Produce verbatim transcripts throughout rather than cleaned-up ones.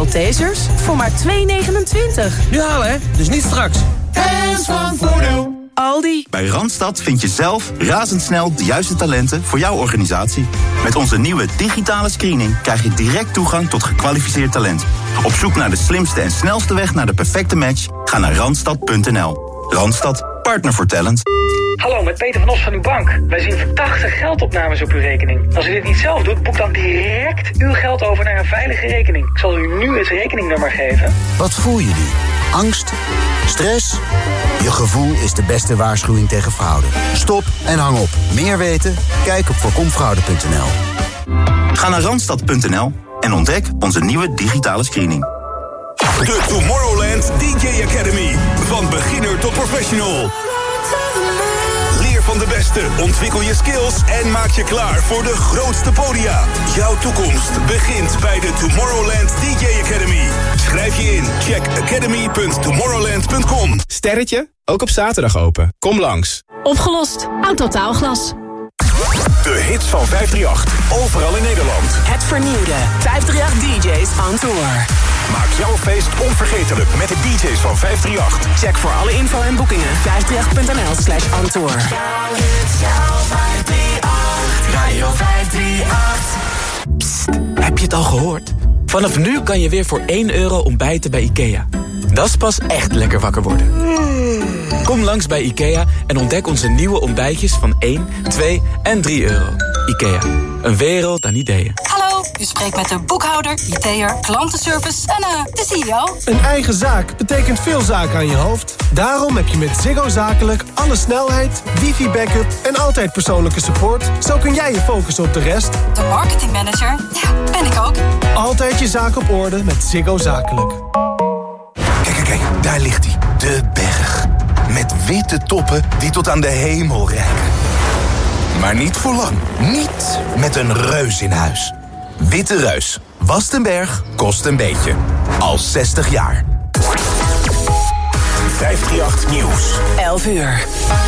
Maltesers voor maar twee euro negenentwintig. Nu halen, hè? Dus niet straks. Hands van Voordeel. Aldi. Bij Randstad vind je zelf razendsnel de juiste talenten voor jouw organisatie. Met onze nieuwe digitale screening krijg je direct toegang tot gekwalificeerd talent. Op zoek naar de slimste en snelste weg naar de perfecte match? Ga naar randstad punt n l. Randstad, partner voor talent. Hallo, met Peter van Os van uw bank. Wij zien verdachte geldopnames op uw rekening. Als u dit niet zelf doet, boek dan direct uw geld over naar een veilige rekening. Ik zal u nu het rekeningnummer geven. Wat voel je nu? Angst? Stress? Je gevoel is de beste waarschuwing tegen fraude. Stop en hang op. Meer weten? Kijk op voorkomfraude punt n l. Ga naar randstad punt n l en ontdek onze nieuwe digitale screening. De Tomorrowland D J Academy. Van beginner tot professional. Leer van de beste, ontwikkel je skills en maak je klaar voor de grootste podia. Jouw toekomst begint bij de Tomorrowland D J Academy. Schrijf je in, check academy punt tomorrowland punt com. Sterretje, ook op zaterdag open. Kom langs. Opgelost. Autotaalglas. De hits van vijf drie acht, overal in Nederland. Het vernieuwde vijf drie acht D J's on tour. Maak jouw feest onvergetelijk met de D J's van vijf drie acht. Check voor alle info en boekingen vijf drie acht punt n l slash on tour. Jouw hits, jouw vijf drie acht, Radio vijf drie acht. Psst, heb je het al gehoord? Vanaf nu kan je weer voor één euro ontbijten bij IKEA. Dat is pas echt lekker wakker worden. Kom langs bij IKEA en ontdek onze nieuwe ontbijtjes van één, twee en drie euro. IKEA, een wereld aan ideeën. Hallo, u spreekt met de boekhouder, I T'er, klantenservice en uh, de C E O. Een eigen zaak betekent veel zaken aan je hoofd. Daarom heb je met Ziggo Zakelijk alle snelheid, wifi-backup en altijd persoonlijke support. Zo kun jij je focussen op de rest. De marketingmanager, ja, ben ik ook. Altijd je zaak op orde met Ziggo Zakelijk. Kijk, kijk, kijk, daar ligt hij. De berg. Met witte toppen die tot aan de hemel reiken. Maar niet voor lang. Niet met een reus in huis. Witte Reus. Wast een berg, kost een beetje. Al zestig jaar. vijf drie acht Nieuws. elf uur.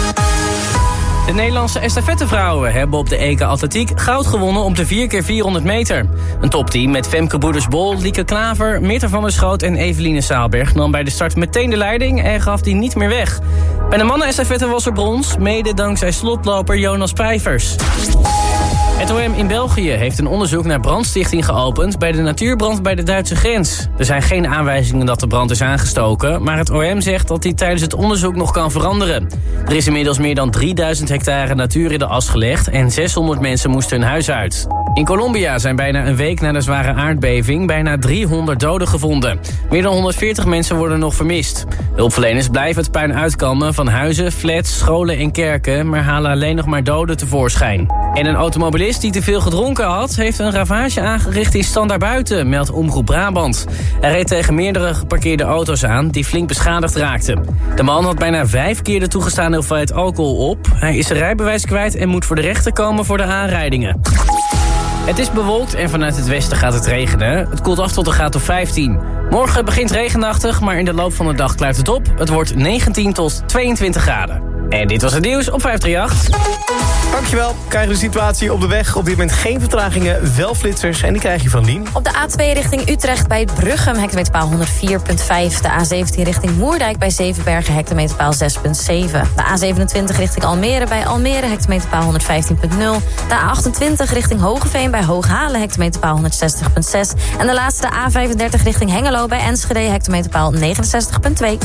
De Nederlandse estafettevrouwen hebben op de E K Atletiek goud gewonnen op de vier keer vierhonderd meter. Een topteam met Femke Boeders-Bol, Lieke Klaver, Mirte van der Schoot en Eveline Saalberg nam bij de start meteen de leiding en gaf die niet meer weg. Bij de mannen-estafette was er brons, mede dankzij slotloper Jonas Pijvers. Het O M in België heeft een onderzoek naar brandstichting geopend bij de natuurbrand bij de Duitse grens. Er zijn geen aanwijzingen dat de brand is aangestoken, maar het O M zegt dat die tijdens het onderzoek nog kan veranderen. Er is inmiddels meer dan drieduizend hectare natuur in de as gelegd en zeshonderd mensen moesten hun huis uit. In Colombia zijn bijna een week na de zware aardbeving bijna driehonderd doden gevonden. Meer dan honderdveertig mensen worden nog vermist. Hulpverleners blijven het puin uitkammen van huizen, flats, scholen en kerken, maar halen alleen nog maar doden tevoorschijn. En een automobilist die te veel gedronken had, heeft een ravage aangericht in Standaarbuiten, meldt Omroep Brabant. Hij reed tegen meerdere geparkeerde auto's aan die flink beschadigd raakten. De man had bijna vijf keer de toegestane hoeveelheid alcohol op. Hij is zijn rijbewijs kwijt en moet voor de rechter komen voor de aanrijdingen. Het is bewolkt en vanuit het westen gaat het regenen. Het koelt af tot een graad of vijftien. Morgen begint regenachtig, maar in de loop van de dag klaart het op. Het wordt negentien tot tweeëntwintig graden. En dit was het nieuws op vijf drie acht. Dankjewel. Krijgen we de situatie op de weg. Op dit moment geen vertragingen, wel flitsers. En die krijg je van Lien. Op de A twee richting Utrecht bij Bruchem, hectometerpaal honderd vier komma vijf. De A zeventien richting Moerdijk bij Zevenbergen, hectometerpaal zes komma zeven. De A zevenentwintig richting Almere bij Almere, hectometerpaal honderdvijftien komma nul. De A achtentwintig richting Hogeveen bij Hooghalen, hectometerpaal honderdzestig komma zes. En de laatste A vijfendertig richting Hengelo bij Enschede, hectometerpaal negenenzestig komma twee.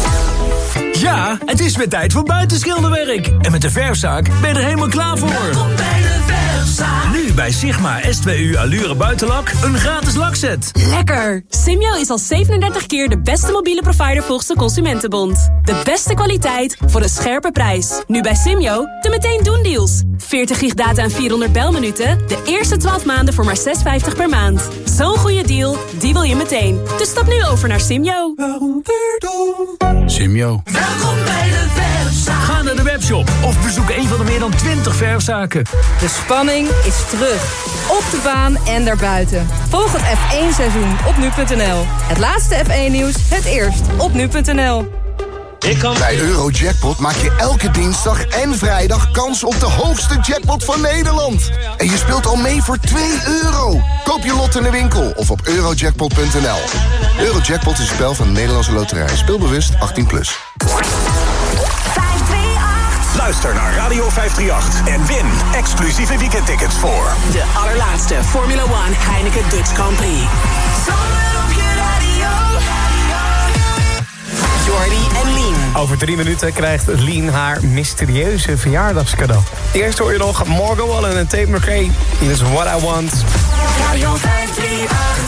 Ja, het is weer tijd voor buitenschilderwerk. En met de verfzaak ben je er helemaal klaar voor. Welkom bij de verfzaak. Nu bij Sigma S twee U Allure Buitenlak een gratis lakset. Lekker! Simyo is al zevenendertig keer de beste mobiele provider volgens de Consumentenbond. De beste kwaliteit voor een scherpe prijs. Nu bij Simyo de meteen doen deals. veertig gig data en vierhonderd belminuten. De eerste twaalf maanden voor maar zes vijftig per maand. Zo'n goede deal, die wil je meteen. Dus stap nu over naar Simyo. Simyo. Welkom bij de verfzaak. Ga naar de webshop of bezoek een van de meer dan twintig verfzaken. De spanning is terug. Op de baan en daarbuiten. Volg het F één seizoen op nu punt n l. Het laatste F één nieuws, het eerst op nu punt n l. Bij Eurojackpot maak je elke dinsdag en vrijdag kans op de hoogste jackpot van Nederland. En je speelt al mee voor twee euro. Koop je lot in de winkel of op eurojackpot punt n l. Eurojackpot is een spel van de Nederlandse Loterij. Speelbewust achttien plus. Luister naar Radio vijfhonderdachtendertig en win exclusieve weekendtickets voor de allerlaatste Formula one Heineken Dutch Grand Prix. Zomer op je radio. Jordi en Lien. Over drie minuten krijgt Lien haar mysterieuze verjaardagscadeau. Eerst hoor je nog Morgan Wallen en Tate McRae. Dit is What I Want. Radio vijfhonderdachtendertig.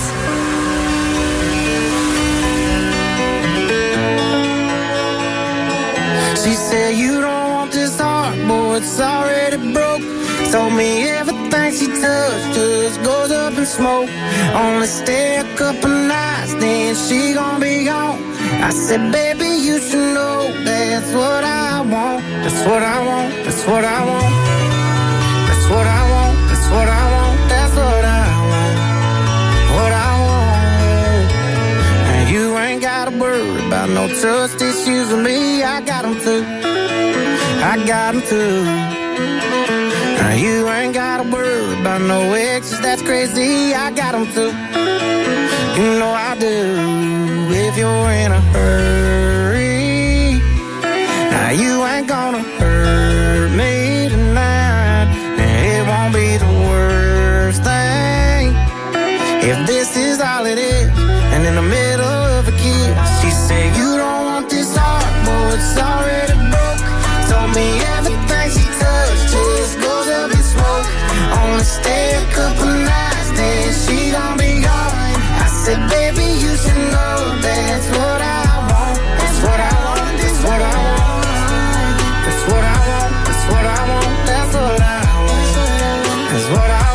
She said you don't want this heart, boy, it's already broke. Told me everything she touched just goes up in smoke. Only stay a couple nights, then she gon' be gone. I said, baby, you should know that's what I want. That's what I want, that's what I want. That's what I want, that's what I want. That's what I want, what I want. And you ain't gotta worry about no trust issues with me. I got them too, I got them too. Now you ain't gotta worry about no exes, that's crazy. I got them too, you know I do. If you're in a hurry, now you ain't gonna hurt me tonight. And it won't be the worst thing if this is all it is. And in the middle of a kiss, she said you don't want this heart, boy, it's already broke. Told me everything she touched just goes up in smoke. Only stay a couple nights, then she gon' be gone. I said, baby, you should know that's what I want. That's what I want, that's what I want. That's what I want, that's what I want. That's what I want, that's what I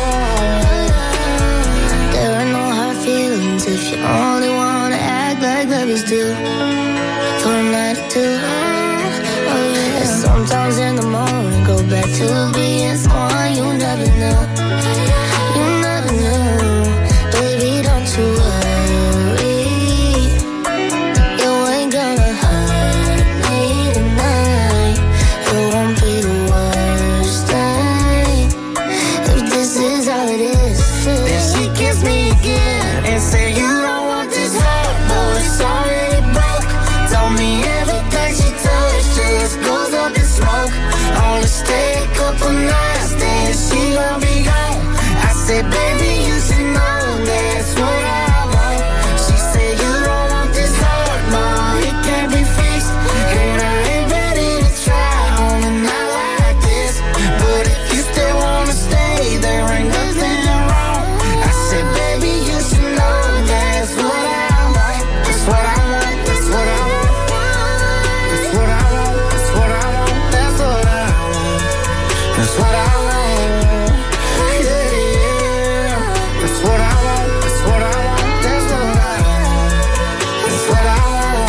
want. There are no hard feelings if you only wanna act like babies do. For a night or two, oh yeah. And sometimes in the morning go back to being someone you never knew. You never knew, baby, don't you worry. You ain't gonna hurt me tonight. It won't be the worst thing if this is all it is. Then she kissed me again and said you don't want this heart, boy, it's already broke. Told me everything she touched just goes up in smoke. Only stay a couple nights, then she gon' be gone. I said, baby, you should know that's what I want. She said you don't want this heart, no, it can't be fixed. And I ain't ready to try on a night like this. But if you still wanna stay, there ain't nothing wrong. I said, baby, you should know that's what I want. That's what I want, that's what I want. That's what I want, that's what I want. That's what I want, that's what I want. Yeah, yeah. That's what I want, that's what I want. That's what I want, that's what I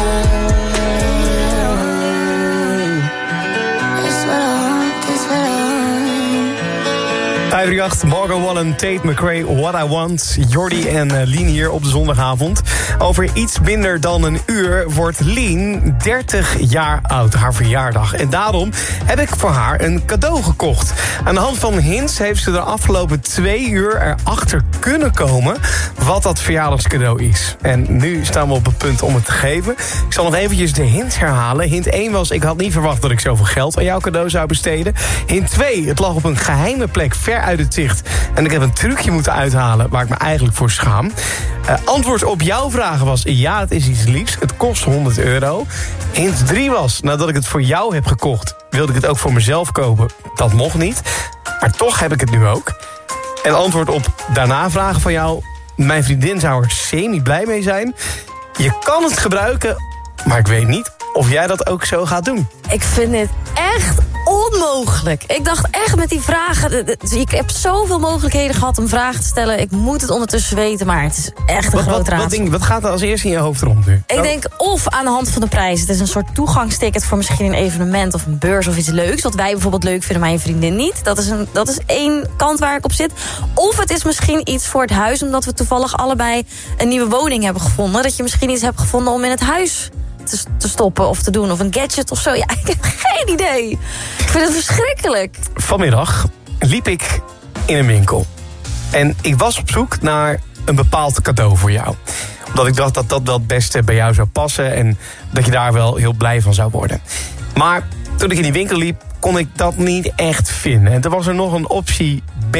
want. That's what I want, that's what I want. vijf drie acht, Morgan Wallen, Tate McRae, What I Want. Jordi en uh, Lien hier op de zondagavond. Over iets minder dan een uur wordt Lien dertig jaar oud, haar verjaardag. En daarom heb ik voor haar een cadeau gekocht. Aan de hand van hints heeft ze de afgelopen twee uur erachter kunnen komen wat dat verjaardagscadeau is. En nu staan we op het punt om het te geven. Ik zal nog eventjes de hints herhalen. Hint één was, ik had niet verwacht dat ik zoveel geld aan jouw cadeau zou besteden. Hint twee, het lag op een geheime plek ver uit het zicht. En ik heb een trucje moeten uithalen waar ik me eigenlijk voor schaam. Uh, antwoord op jouw vragen was, ja, het is iets liefs. Het kost honderd euro. Hint drie was, nadat ik het voor jou heb gekocht, wilde ik het ook voor mezelf kopen. Dat mocht niet. Maar toch heb ik het nu ook. En antwoord op daarna vragen van jou, mijn vriendin zou er semi blij mee zijn. Je kan het gebruiken, maar ik weet niet of jij dat ook zo gaat doen. Ik vind dit echt onmogelijk. Ik dacht echt met die vragen, ik heb zoveel mogelijkheden gehad om vragen te stellen. Ik moet het ondertussen weten, maar het is echt een wat, groot wat, raadsel. Wat, ding, wat gaat er als eerste in je hoofd rond nu? Ik denk of aan de hand van de prijs. Het is een soort toegangsticket voor misschien een evenement of een beurs of iets leuks. Wat wij bijvoorbeeld leuk vinden, mijn vriendin niet. Dat is, een, dat is één kant waar ik op zit. Of het is misschien iets voor het huis, omdat we toevallig allebei een nieuwe woning hebben gevonden. Dat je misschien iets hebt gevonden om in het huis te, te stoppen of te doen. Of een gadget of zo. Ja, ik heb geen idee. Ik vind het verschrikkelijk. Vanmiddag liep ik in een winkel. En ik was op zoek naar een bepaald cadeau voor jou. Omdat ik dacht dat dat wel het beste bij jou zou passen. En dat je daar wel heel blij van zou worden. Maar toen ik in die winkel liep, kon ik dat niet echt vinden. En er was er nog een optie B.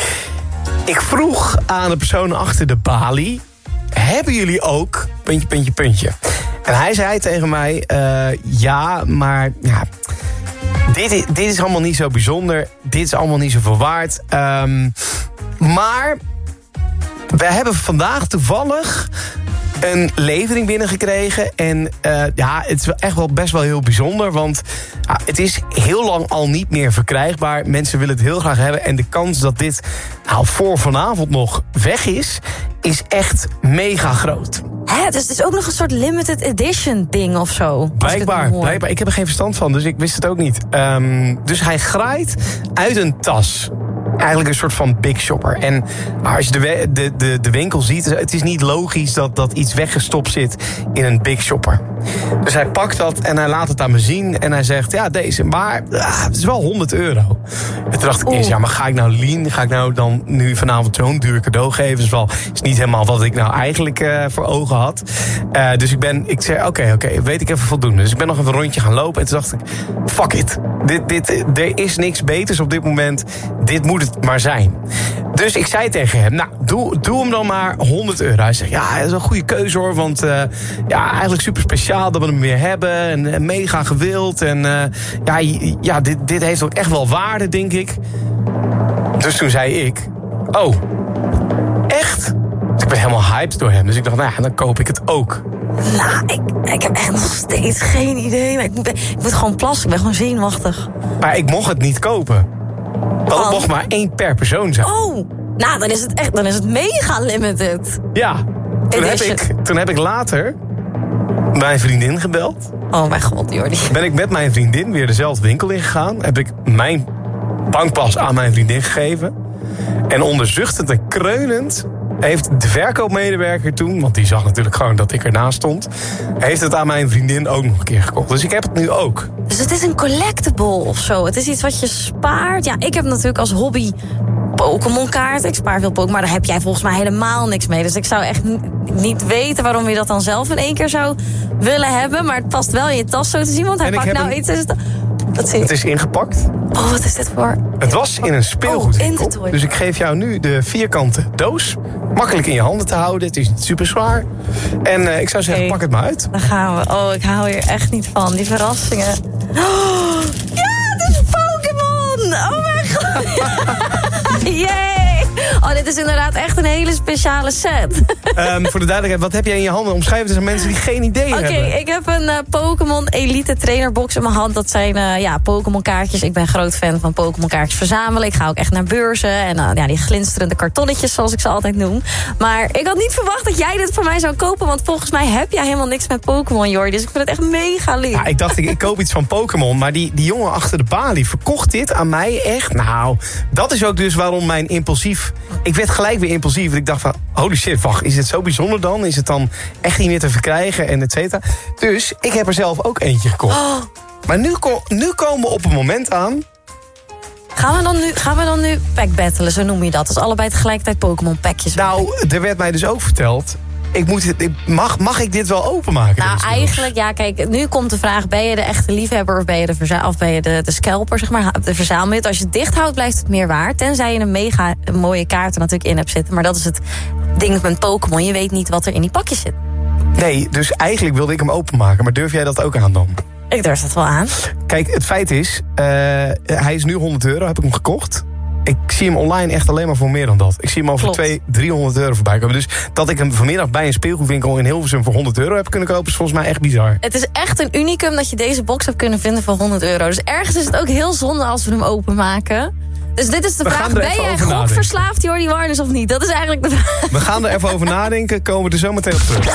Ik vroeg aan de persoon achter de balie: hebben jullie ook puntje, puntje, puntje? En hij zei tegen mij: uh, ja, maar ja, dit, is, dit is allemaal niet zo bijzonder. Dit is allemaal niet zoveel waard. Um, maar we hebben vandaag toevallig een levering binnengekregen. En uh, ja, het is echt wel best wel heel bijzonder. Want ja, het is heel lang al niet meer verkrijgbaar. Mensen willen het heel graag hebben. En de kans dat dit nou, voor vanavond nog weg is, is echt mega groot. Hè, dus het is ook nog een soort limited edition ding of zo. Blijkbaar, ik blijkbaar. Ik heb er geen verstand van, dus ik wist het ook niet. Um, dus hij graait uit een tas. Eigenlijk een soort van big shopper. En als je de, de, de, de winkel ziet, het is niet logisch dat, dat iets weggestopt zit in een big shopper. Dus hij pakt dat en hij laat het aan me zien. En hij zegt, ja, deze, maar ah, het is wel honderd euro. En toen dacht ik eerst, ja, maar ga ik nou lean? Ga ik nou dan nu vanavond zo'n duur cadeau geven? Dat is, wel, is niet helemaal wat ik nou eigenlijk uh, voor ogen had. Uh, dus ik ben, ik zei, oké, okay, oké, okay, weet ik even voldoende. Dus ik ben nog even een rondje gaan lopen. En toen dacht ik, fuck it. Dit, dit, er is niks beters op dit moment. Dit moet het maar zijn. Dus ik zei tegen hem, nou, doe, doe hem dan maar honderd euro. Hij zegt, ja, dat is een goede keuze hoor. Want uh, ja, eigenlijk super speciaal dat we hem weer hebben. En uh, mega gewild. En uh, ja, ja dit, dit heeft ook echt wel waarde, denk ik. Dus toen zei ik, oh, echt? Dus ik ben helemaal hyped door hem. Dus ik dacht, nou ja, dan koop ik het ook. Nou, ik, ik heb echt nog steeds geen idee. Maar ik, moet, ik moet gewoon plassen. Ik ben gewoon zenuwachtig. Maar ik mocht het niet kopen. Want het mocht maar één per persoon zijn. Oh, nou, dan is het echt, dan is het mega limited. Ja, toen heb, ik, toen heb ik later mijn vriendin gebeld. Oh mijn god, Jordi. Ben ik met mijn vriendin weer dezelfde winkel ingegaan. Heb ik mijn bankpas aan mijn vriendin gegeven. En onderzuchtend en kreunend heeft de verkoopmedewerker toen, want die zag natuurlijk gewoon dat ik ernaast stond, heeft het aan mijn vriendin ook nog een keer gekocht. Dus ik heb het nu ook. Dus het is een collectible of zo? Het is iets wat je spaart? Ja, ik heb natuurlijk als hobby Pokémon kaarten. Ik spaar veel Pokémon, maar daar heb jij volgens mij helemaal niks mee. Dus ik zou echt niet weten waarom je dat dan zelf in één keer zou willen hebben. Maar het past wel in je tas zo te zien, want hij pakt nou een... iets... Is het... Wat zie je? Het is ingepakt. Oh, wat is dit voor... Het was in een speelgoedwinkel. Oh, dus ik geef jou nu de vierkante doos. Makkelijk in je handen te houden. Het is niet super zwaar. En uh, ik zou zeggen, okay, pak het maar uit. Dan gaan we. Oh, ik hou hier echt niet van. Die verrassingen. Oh, ja, het is Pokémon! Oh mijn god! Yay! Oh, dit is inderdaad echt een hele speciale set. Um, voor de duidelijkheid, wat heb jij in je handen? Omschrijf het eens aan mensen die geen idee okay, hebben. Oké, ik heb een uh, Pokémon Elite trainerbox in mijn hand. Dat zijn uh, ja, Pokémon kaartjes. Ik ben groot fan van Pokémon kaartjes verzamelen. Ik ga ook echt naar beurzen. En uh, ja, die glinsterende kartonnetjes, zoals ik ze altijd noem. Maar ik had niet verwacht dat jij dit voor mij zou kopen. Want volgens mij heb jij helemaal niks met Pokémon, Jordi. Dus ik vind het echt mega lief. Ja, ik dacht, ik, ik koop iets van Pokémon. Maar die, die jongen achter de balie verkocht dit aan mij echt. Nou, dat is ook dus waarom mijn impulsief... Ik werd gelijk weer impulsief. Want ik dacht van, holy shit, wacht, is het zo bijzonder dan? Is het dan echt niet meer te verkrijgen en et cetera? Dus ik heb er zelf ook eentje gekocht. Oh. Maar nu, nu komen we op een moment aan... Gaan we dan nu, gaan we dan nu pack battelen, zo noem je dat? Dus allebei tegelijkertijd Pokémon packjes. Nou, er werd mij dus ook verteld... Ik moet, ik, mag, mag ik dit wel openmaken? Nou, eigenlijk, ja, kijk, nu komt de vraag... ben je de echte liefhebber of ben je de, verza- of ben je de, de scalper, zeg maar, de verzamelhut? Als je het dicht houdt, blijft het meer waard. Tenzij je een mega mooie kaart er natuurlijk in hebt zitten. Maar dat is het ding met Pokémon. Je weet niet wat er in die pakjes zit. Nee, dus eigenlijk wilde ik hem openmaken. Maar durf jij dat ook aan dan? Ik durf dat wel aan. Kijk, het feit is, uh, hij is nu honderd euro, heb ik hem gekocht. Ik zie hem online echt alleen maar voor meer dan dat. Ik zie hem al voor tweehonderd, driehonderd euro voorbij komen. Dus dat ik hem vanmiddag bij een speelgoedwinkel in Hilversum voor honderd euro heb kunnen kopen... is volgens mij echt bizar. Het is echt een unicum dat je deze box hebt kunnen vinden voor honderd euro. Dus ergens is het ook heel zonde als we hem openmaken. Dus dit is de we vraag, ben jij gokverslaafd, Jordi Warners, of niet? Dat is eigenlijk de vraag. We gaan er even over nadenken, komen we er zo meteen op terug.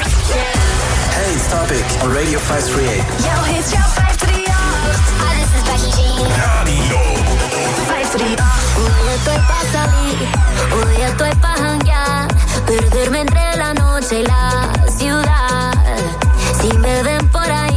Hey, Topic on Radio vijf drie acht. Yo, hits, yo, vijf drie acht. Ah, this is Becky G. Radio vijf drie acht. Hoy estoy pa' salir, hoy estoy pa' janguear, perderme entre la noche y la ciudad. Si me ven por ahí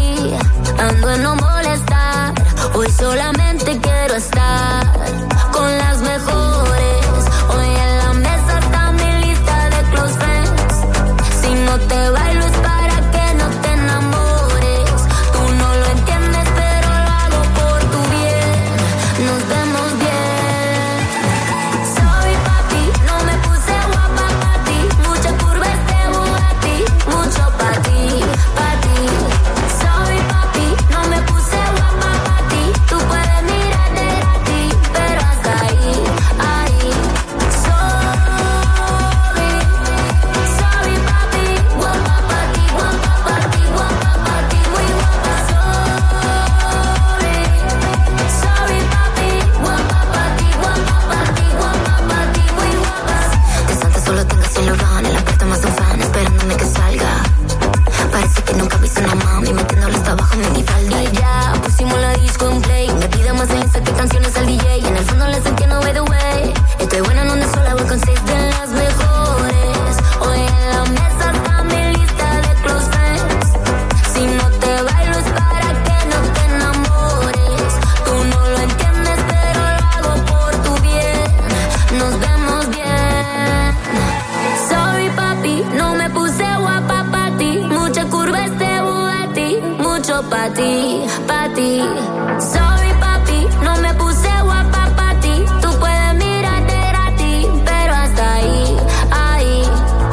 pa' ti, pa' ti. Sorry, papi, no me puse guapa pa' ti. Tú puedes mirarte gratis, pero hasta ahí, ahí.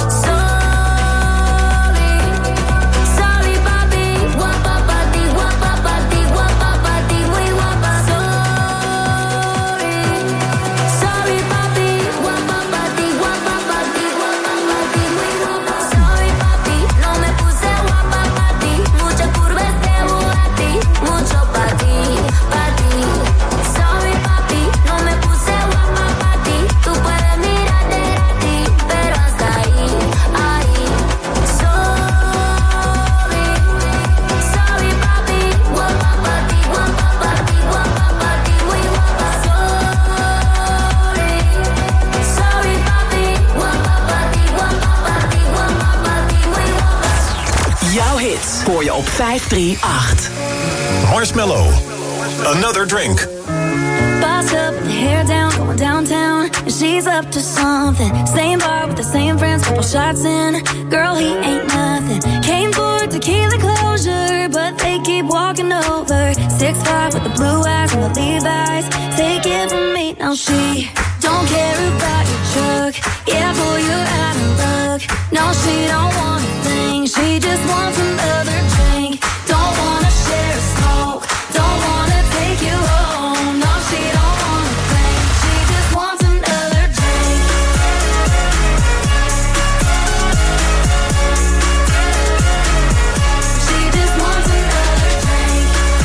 Sorry, sorry, papi, guapa pa' ti, guapa pa' ti, guapa pa' ti, muy guapa. Sorry, sorry, papi, guapa pa' ti, guapa pa' ti, guapa pa' ti, muy guapa. Sorry, papi, no me puse guapa pa' ti. Mucha curva este Bugatti, mucho pa' ti, pa' ti. Sorry, papi, no me puse guapa pa' ti. Tú puedes mirarte gratis, pero hasta ahí, ahí. Sorry, sorry, papi, guapa pa' ti, guapa pa' ti, guapa pa' ti, muy guapa. Sorry, sorry, papi, guapa pa' ti, guapa pa' ti, guapa pa' ti, muy guapa. Jouw hits hoor je op vijf drie acht. Marshmallow, Another Drink. Boss up with the hair down, going downtown, and she's up to something. Same bar with the same friends, couple shots in. Girl, he ain't nothing. Came for tequila closure, but they keep walking over. Six five with the blue eyes and the Levi's. Take it from me, now she don't care about your truck. Yeah, boy, you're out of luck. No, she don't want a thing. She just wants another drink. Don't wanna share a smoke. Don't wanna take you home. No, she don't want a thing. She just wants another drink. She just wants another drink.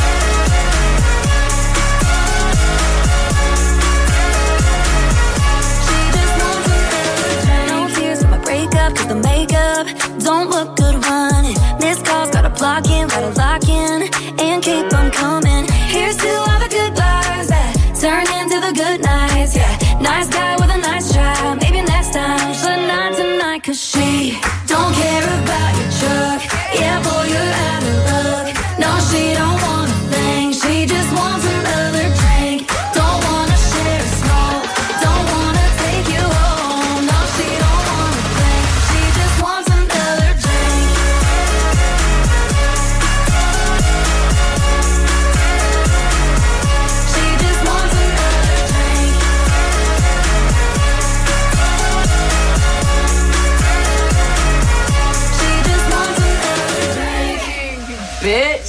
She just wants another drink. No tears in my breakup, 'cause the makeup don't look good running. Missed calls, gotta block in, gotta lock in, and keep them coming. Here's to all the good vibes that turn into the good nights, yeah. Nice guy with a nice try, maybe next time, but not tonight, 'cause she don't care about your truck. Yeah, boy, you're out of luck. No, she don't want a thing. She just wants another drink. Don't wanna share a smoke. Don't wanna take you home. No, she don't want a thing. She just wants another drink. She just wants another drink. She just wants another drink. Bitch.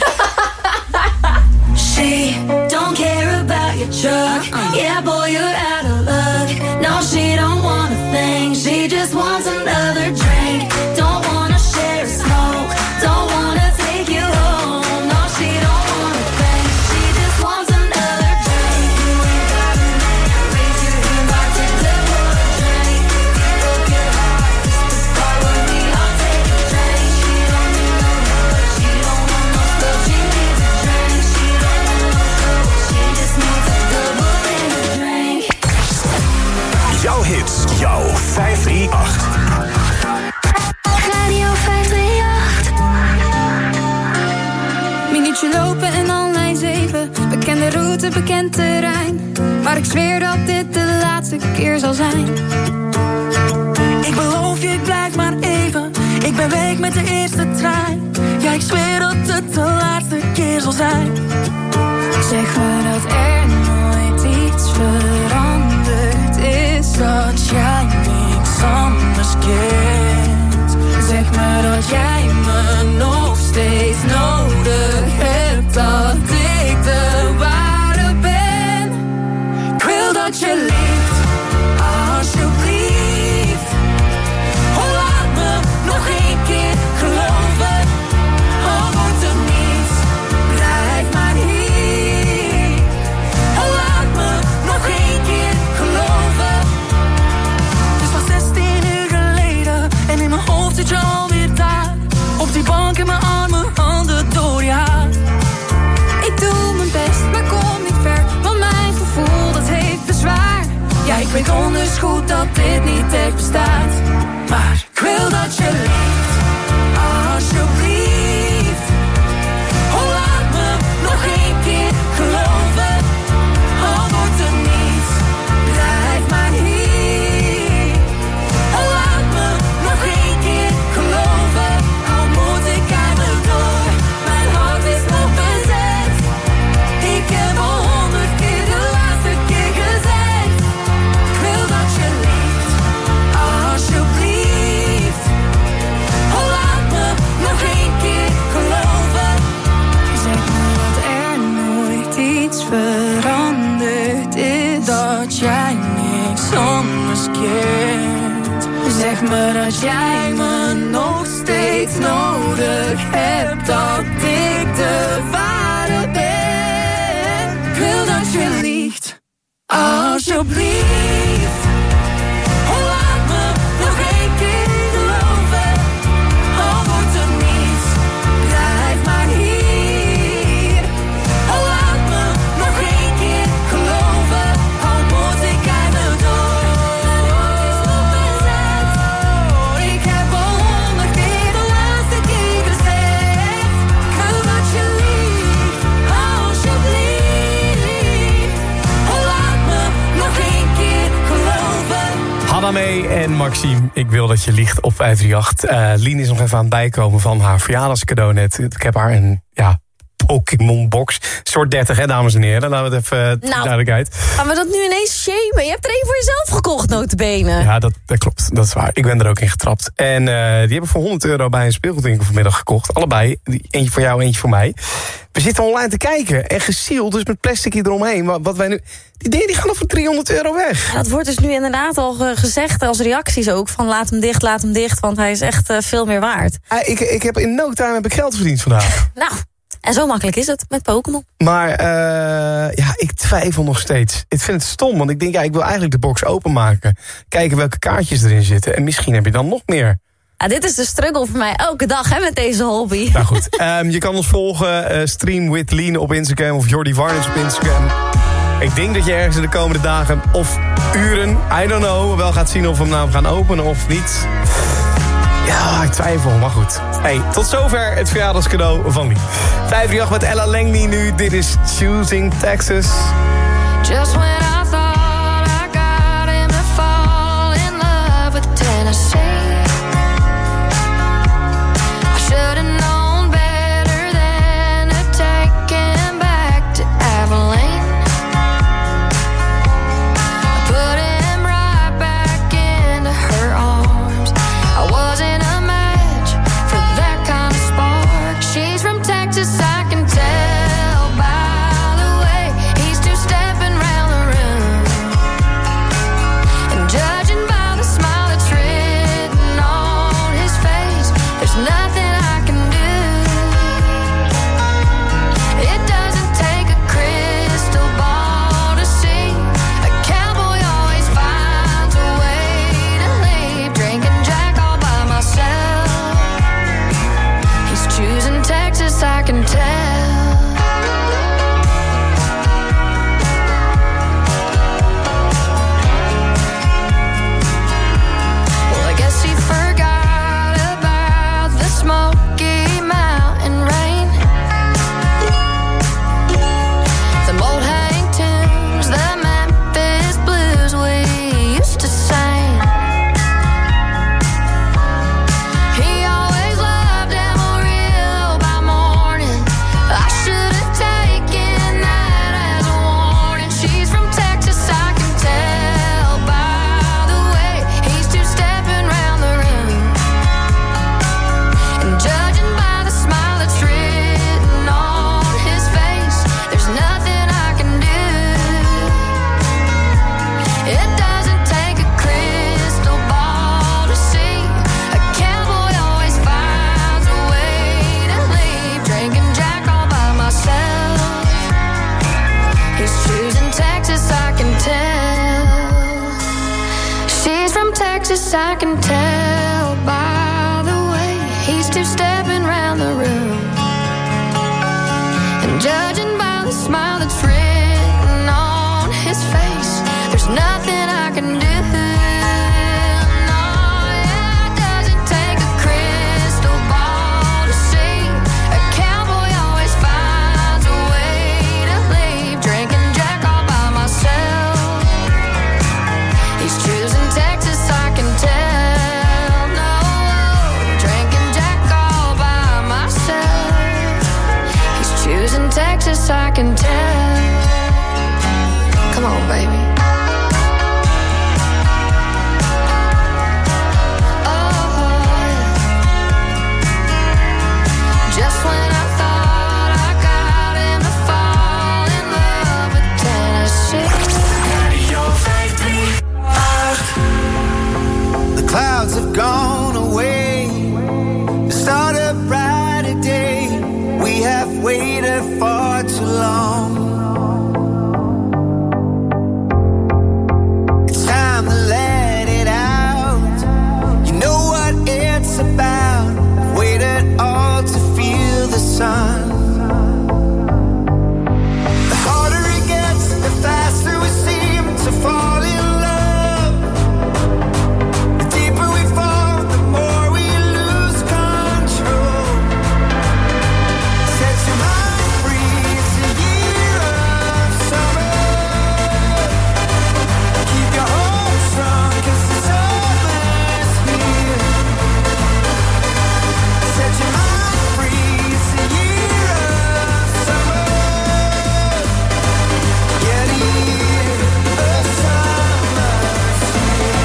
She don't care about your truck. Yeah, boy, you're out of luck. No, she don't want a thing. She just wants another drink. Don't wanna share a smoke. Don't wanna take you home. No, she don't want a thing. She just wants another drink. You ain't got a man. Raise your hand, bartender, pour a drink. Broke your heart. This the part where we all take a drink. She don't need no hug. She don't want no stuff. She needs a drink. She don't want no trouble. She just needs a double in a drink. Jouw hits, jouw vijf drie acht. Radio vijf drie acht. Minuutje lopen en al lijn zeven. Bekende route, bekend terrein. Maar ik zweer dat dit de laatste keer zal zijn. Ik beloof je, ik blijf maar even. Ik ben weg met de eerste trein. Ja, ik zweer dat het de laatste keer zal zijn. Zeg me dat er nooit iets veranderd is. Dat jij niks anders kent. Zeg me dat jij me nog steeds nodig hebt. Dat ik de ware ben. Ik wil dat je liegt, alsjeblieft. Oh, laat me nog één keer geloven. Al wordt er niets, blijf maar hier. Oh, laat me nog één keer geloven. Het is pas zestien uur geleden en in mijn hoofd zit je alweer daar. Op die bank in mijn armen, handen door je haar. Ik doe mijn best, maar kom niet ver. Want mijn gevoel, dat heeft bezwaar. Ja, ik weet onders goed dat dit niet echt bestaat. Maar ik wil dat je liegt, alsjeblieft. Oh, laat me nog één keer geloven. Al wordt er niets, blijf maar hier. Oh, laat me nog één keer geloven. Al moet ik eindelijk door, mijn hart is me dat jij me nog steeds nodig hebt. Dat ik de ware ben. Ik wil dat je liegt, alsjeblieft. Oh, laat me nog één keer geloven. Al wordt er niets, blijf maar hier. Oh, laat me nog één keer geloven. Al moet ik uit me door. Ik heb al honderd keer de laatste keer gezegd. Ik wil dat je liegt, alsjeblieft. Oh, laat me nog één keer geloven. Hadamee en Maxime, ik wil dat je liegt op vijf drie acht. Uh, Lien is nog even aan het bijkomen van haar verjaardagscadeau net. Ik heb haar een ja, Pokémon-box. Soort dertig, hè, dames en heren. Laten we het even uh, Nou, duidelijkheid. Gaan we dat nu ineens shamen? Je hebt er één voor jezelf gekocht, notabene. Ja, dat, dat klopt. Dat is waar. Ik ben er ook in getrapt. En uh, die hebben voor honderd euro bij een speelgoedwinkel vanmiddag gekocht. Allebei. Die, eentje voor jou, eentje voor mij. We zitten online te kijken. En gesield, dus met plastic hier eromheen. Maar wat wij nu... Die dingen die gaan nog voor driehonderd euro weg. Ja, dat wordt dus nu inderdaad al uh, gezegd als reacties ook. Van laat hem dicht, laat hem dicht. Want hij is echt uh, veel meer waard. Uh, ik, ik heb in no time heb ik geld verdiend vandaag. Nou, en zo makkelijk is het met Pokémon. Maar uh, ja, ik twijfel nog steeds. Ik vind het stom, want ik denk, ja, ik wil eigenlijk de box openmaken. Kijken welke kaartjes erin zitten. En misschien heb je dan nog meer. Ja, dit is de struggle voor mij elke dag, hè, met deze hobby. Nou goed, um, je kan ons volgen. Uh, Stream with Lien op Instagram of Jordi Warnens op Instagram. Ik denk dat je ergens in de komende dagen of uren, I don't know, wel gaat zien of we hem nou gaan openen of niet. Ja, ik twijfel, maar goed. Hey, tot zover het verjaardagscadeau van Lien. vijf drie acht met Ella Langley nu. Dit is Choosing Texas. Just when I thought I got him to fall in love with Tennessee, I should've known better than to take him back to Abilene. I put him right back into her arms. I wasn't a match for that kind of spark. She's from Texas, I can tell by the way he's two-stepping round the room. And judging by the smile that's written on his face, there's nothing I can do. It doesn't take a crystal ball to see a cowboy always finds a way to leave. Drinking Jack all by myself. He's choosing Texas, I can tell. Well, I guess he forgot about the Smoky Mountain rain, the old hang tunes, the Memphis blues we used to sing. He always loved Amarillo by morning. I should have taken that as a warning. She's from Texas, I can tell by the way he's two-stepping round the room. And judging by the smile that's written on his face, there's nothing I can do. It doesn't take a crystal ball to see a cowboy always finds a way to leave. Drinking Jack all by myself. He's choosing Texas, I can tell. She's from Texas, I can tell by the way he's two-stepping round the room. And judging by the smile that's written on his face, there's nothing I can do. No, yeah, it doesn't take a crystal ball to see a cowboy always finds a way to leave. Drinking Jack all by myself. He's choosing Texas, I can tell. No, drinking Jack all by myself. He's choosing Texas, I can tell. Come on, baby. Just when I thought I got him to fall in love with Tennessee. Radio vijf drie acht. The clouds have waited for too long. It's time to let it out. You know what it's about. I've waited all to feel the sun. The harder it gets, the faster we seem to fall in love. The deeper we fall, the more we lose control. Set your mind free, it's a year of summer. Keep your hope strong, 'cause the summer's here. Set your mind free, it's a year of summer. Yeah, the year of summer's here.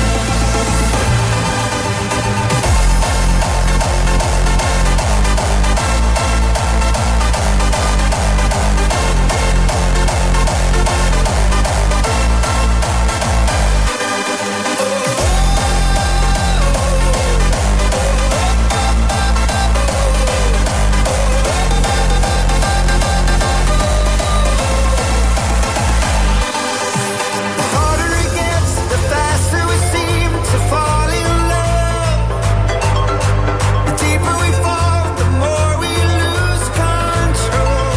The harder it gets, the faster we seem to fall in love. The deeper we fall, the more we lose control.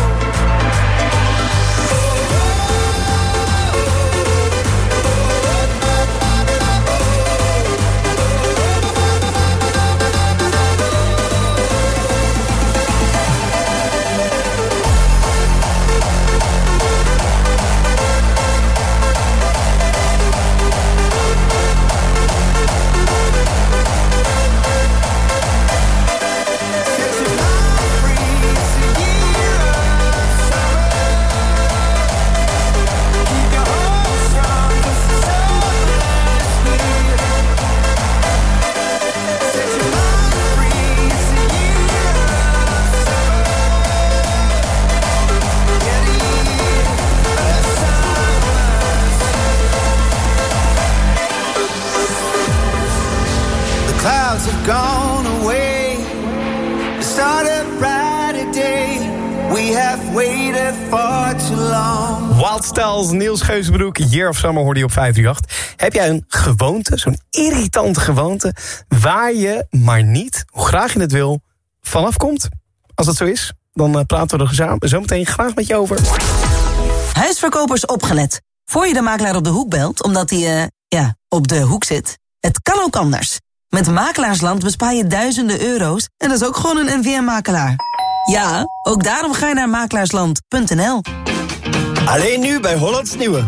The clouds have gone away. The start a brighter day. We have waited for too long. Wild Styles, Niels Geuzenbroek, Year of Summer hoorde je op vijf drie acht. Heb jij een gewoonte, zo'n irritante gewoonte, waar je maar niet, hoe graag je het wil, vanaf komt? Als dat zo is, dan uh, praten we er geza- zo meteen graag met je over. Huisverkopers opgelet. Voor je de makelaar op de hoek belt, omdat hij, uh, ja, op de hoek zit. Het kan ook anders. Met Makelaarsland bespaar je duizenden euro's en dat is ook gewoon een N V M-makelaar. Ja, ook daarom ga je naar makelaarsland punt n l. Alleen nu bij Hollands Nieuwe.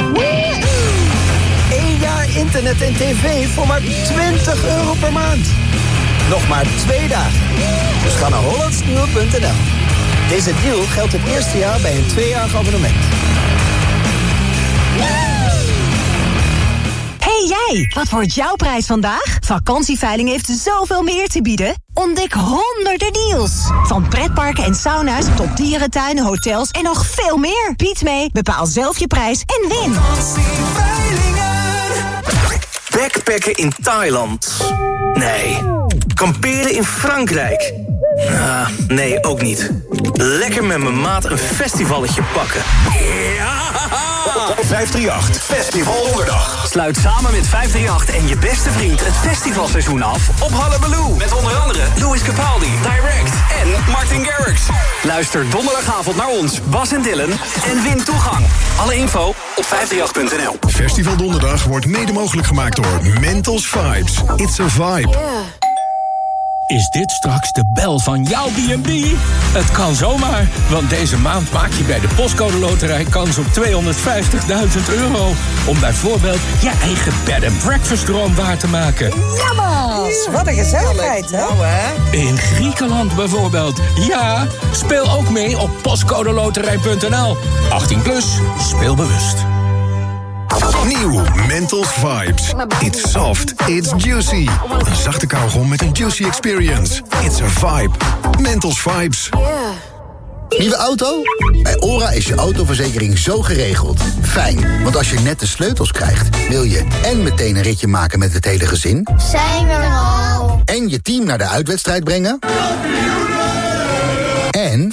Eén jaar internet en tv voor maar twintig euro per maand. Nog maar twee dagen. Dus ga naar hollands nieuwe punt n l. Deze deal geldt het eerste jaar bij een tweejarig abonnement. Hey jij, wat wordt jouw prijs vandaag? Vakantieveiling heeft zoveel meer te bieden. Ontdek honderden deals. Van pretparken en sauna's tot dierentuinen, hotels en nog veel meer. Bied mee, bepaal zelf je prijs en win. Backpacken in Thailand? Nee. Kamperen in Frankrijk? Ah, nee, ook niet. Lekker met mijn maat een festivalletje pakken. Ja! vijf drie acht Festival Donderdag. Sluit samen met vijf drie acht en je beste vriend het festivalseizoen af op Hullabaloo. Met onder andere Louis Capaldi, Direct en Martin Garrix. Luister donderdagavond naar ons, Bas en Dylan, en win toegang. Alle info op vijf drie acht punt n l. Festival Donderdag wordt mede mogelijk gemaakt door Mentos Vibes. It's a vibe. Is dit straks de bel van jouw B en B? Het kan zomaar, want deze maand maak je bij de Postcode Loterij kans op tweehonderdvijftigduizend euro. Om bijvoorbeeld je eigen bed and breakfast droom waar te maken. Jammers, wat een gezelligheid, hè? Nou, hè? In Griekenland bijvoorbeeld. Ja, speel ook mee op postcodeloterij punt n l. achttien plus, speel bewust. Nieuw Mentos Vibes. It's soft, it's juicy. Een zachte kauwgom met een juicy experience. It's a vibe. Mentos Vibes. Nieuwe auto? Bij ORA is je autoverzekering zo geregeld. Fijn, want als je net de sleutels krijgt, wil je en meteen een ritje maken met het hele gezin. Zijn we er al? En je team naar de uitwedstrijd brengen. En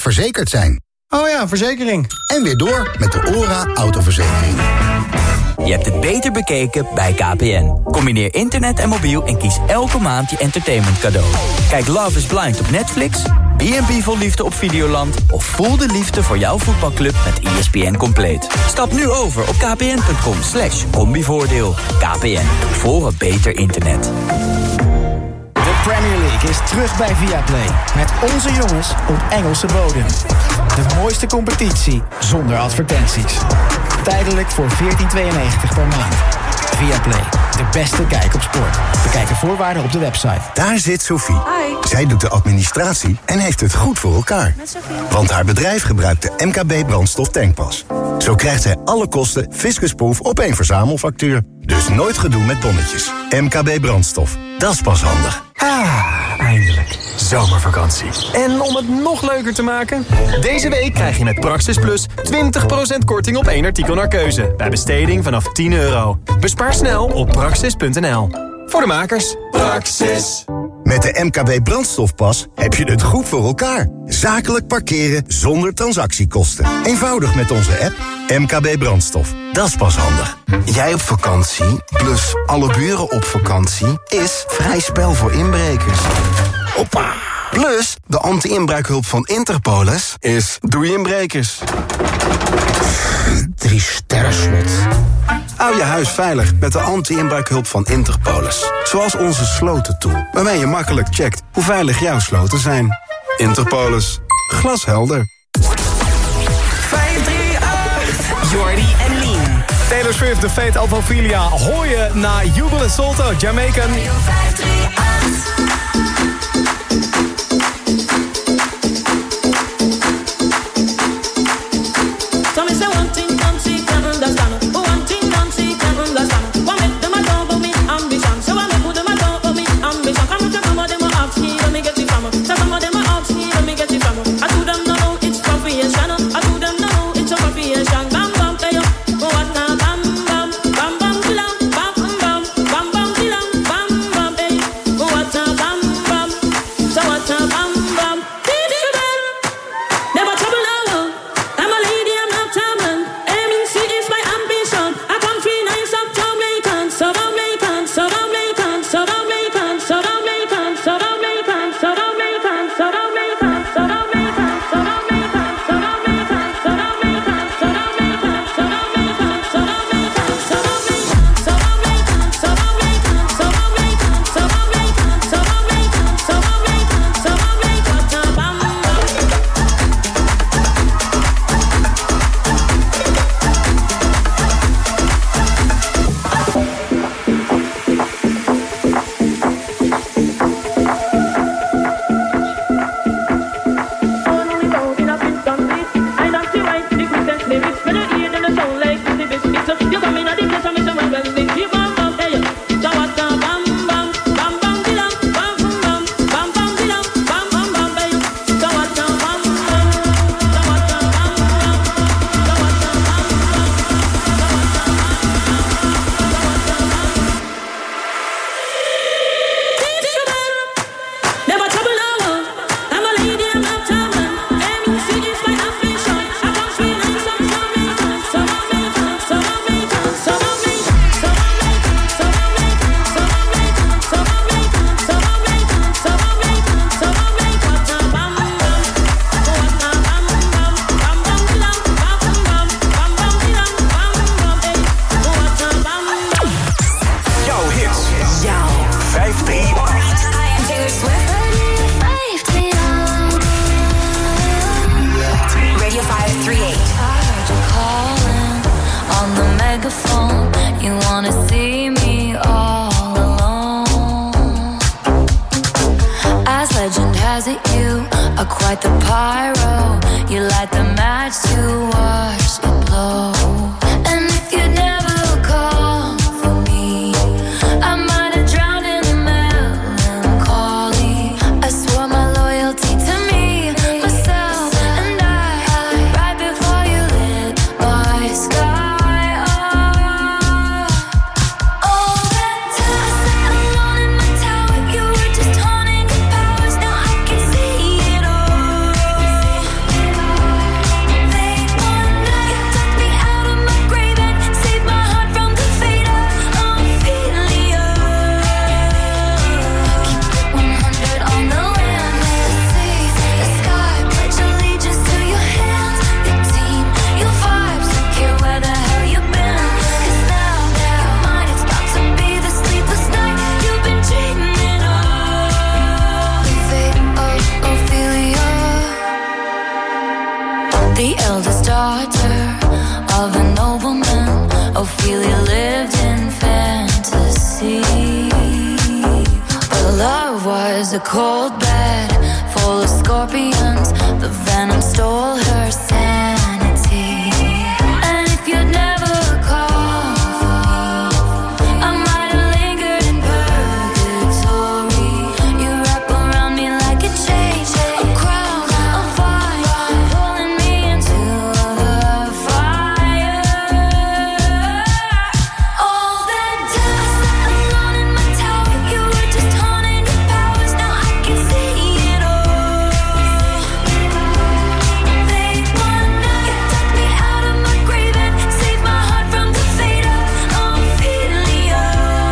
verzekerd zijn. Oh ja, verzekering. En weer door met de OHRA autoverzekering. Je hebt het beter bekeken bij K P N. Combineer internet en mobiel en kies elke maand je entertainment cadeau. Kijk Love is Blind op Netflix, B en B vol liefde op Videoland... of voel de liefde voor jouw voetbalclub met E S P N Compleet. Stap nu over op kpn.com slash combivoordeel. K P N, voor een beter internet. De Premier League is terug bij Viaplay. Met onze jongens op Engelse bodem. De mooiste competitie zonder advertenties. Tijdelijk voor veertien tweeënnegentig per maand. Viaplay, de beste kijk op sport. Bekijk de voorwaarden op de website. Daar zit Sophie. Zij doet de administratie en heeft het goed voor elkaar. Want haar bedrijf gebruikt de M K B brandstof tankpas. Zo krijgt zij alle kosten fiscusproof op één verzamelfactuur. Dus nooit gedoe met bonnetjes. M K B brandstof, dat is pas handig. Ah, eindelijk. Zomervakantie. En om het nog leuker te maken... Deze week krijg je met Praxis Plus twintig procent korting op één artikel naar keuze. Bij besteding vanaf tien euro. Bespaar snel op praxis punt n l. Voor de makers. Praxis. Met de M K B brandstofpas heb je het goed voor elkaar. Zakelijk parkeren zonder transactiekosten. Eenvoudig met onze app M K B brandstof. Dat is pas handig. Jij op vakantie, plus alle buren op vakantie... is vrij spel voor inbrekers. Hoppa. Plus, de anti-inbraakhulp van Interpolis is doei inbrekers. Drie sterren slot. Hou je huis veilig met de anti-inbraakhulp van Interpolis. Zoals onze slotentool, waarmee je makkelijk checkt hoe veilig jouw sloten zijn. Interpolis. Glashelder. vijf drie acht. Jordi en Lien. Taylor Swift, de Fate Alpha Ophelia. Hoor je na Jubel en Solto, Jamaican. vijf drie acht. Ophelia lived in fantasy. But love was a cold bed full of scorpions. The venom stole her sanity. And if you'd never called for me, I might have lingered in purgatory. You wrap around me like a chain, a crown, a fire, pulling me into the fire. All that time I sat alone in my tower, you were just haunting your powers. Now I can see it all. They wonder you took me out of my grave and saved my heart from the fate of Ophelia.